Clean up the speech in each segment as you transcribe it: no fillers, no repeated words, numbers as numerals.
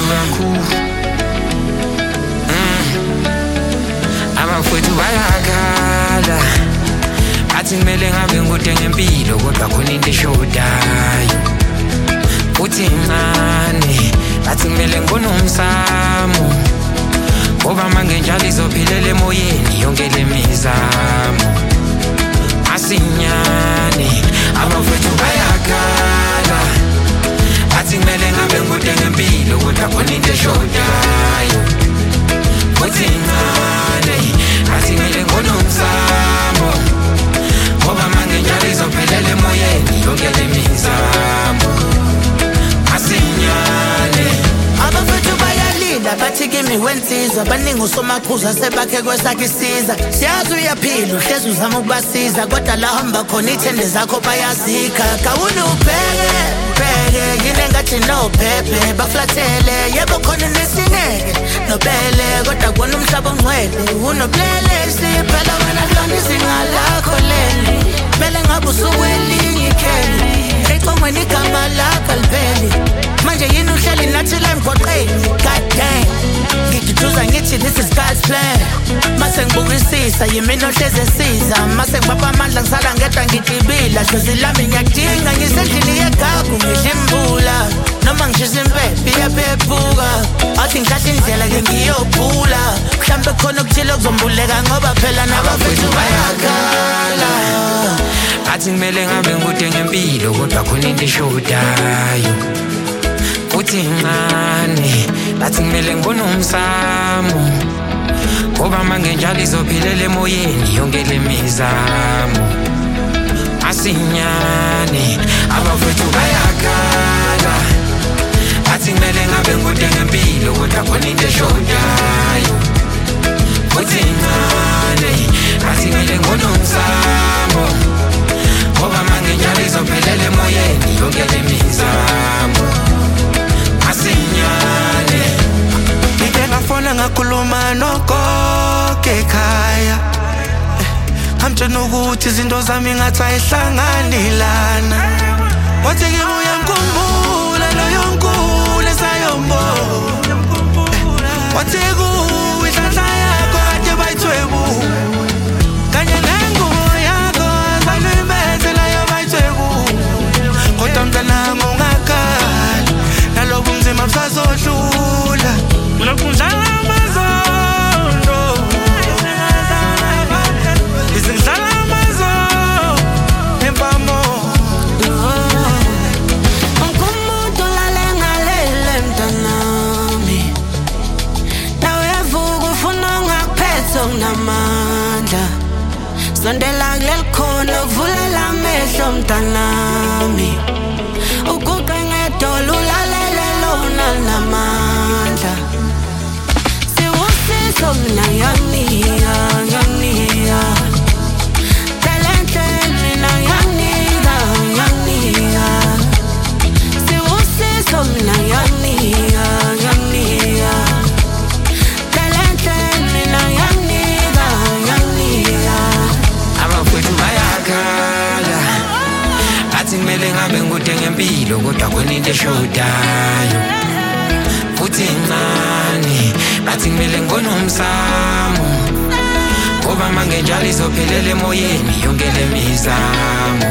kakhulu abafowethu bayakhala athi kumele ngabe ngude ngempilo kodwa khona into eshodayo uthi incane athi kumele ngonomsamo ngoba manje njalo izophilela emoyeni yonke le mizamo asinyane abafowethu bayakhala athi kumele ngabe ngude ngempilo kodwa khona into eshodayo uthi incane athi kumele ngonomsamo ngoba manje njalo izophelela emoyeni yonke le mizamo asinyane abafethu bayalinda bathi kimi wensizwa baningi usomaqhuza sebakhe kwesakhe isiza siyazi uyaphila uhlezi uzama ukubasiza kodwa la hamba khona ithende zakho bayazikha kawuni ubheke yini engathi no pepe baflathele yebo khona nesineke nobele kodwa kubona umhlaba ongcwele unobulelesi phela wena hlonda izinga lakho leli mele ngabe usuwelinye ikheli econgweni igama lakho lipheli manje yini uhleli nathi la emgoqeni god damn ngijuza ngithi this is God's plan mase ngibukisisa yimina ohlezi esiza mase ngibapha amandla ngisala ngedwa ngidibila dlozi lami ngiyadinga ngisendlini yegagu ngidla imbula noma ngishisa impepho iyaphephuka athi ngihlahla indlela ke ngiyophula mhlambe khona okuthile okuzombuleka ngoba phela nabafethu bayakhala athi kumele ngabe ngude ngempilo kodwa khona into eshodayo uthi incane athi kumele ngibone umsamo ngoba manje njalo izophilela emoyeni yonke le mizamo asinyane abafethu bayakhala athi kumele ngabe ngude ngempilo kodwa khona into eshodayo uthi incane athi kumele ngibone umsamo ngoba manje njalo izophelela emoyeni yonke le mizamo asinyane ngike ngafona ngakhuluma nogogo ekhaya amtshela ukuthi izinto zami ngathi ayihlangani lana wathi ngibuye ngikhumbula loyo nkulu esayombona wathi kuwe inhlanhla yakho kade bayithwebu kanye nengubo yakho azalibethela yobayithwebu kodwa mntanami ungakhala nalobu mzima busazodlula lokhu njalo amazondo izindlala amazondo empamo ungumuntu lalengalele mntanami nawe yavuka ufuna ungakuphethe unamandla sondela kuleli khona uvulela amehlo mntanami uguqe ngedolo ulalele lona namandla siwusizo mina ngiyanika talente mina ngiyanika siwusizo mina ngiyanika talente mina ngiyanika abafethu bayakhala athi kumele ngabe ngude ngempilo kodwa khona into eshodayo futhi incane athi kumele ngibone umsamo ngoba manje njalo izophelela emoyeni yonke le mizamo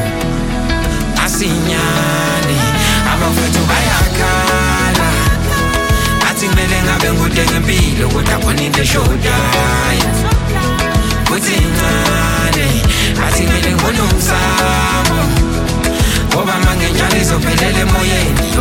asinyane abafethu bayakhala athi kumele ngabe ngude ngempilo kodwa khona into eshodayo futhi incane athi kumele ngibone umsamo ngoba manje njalo izophelela emoyeni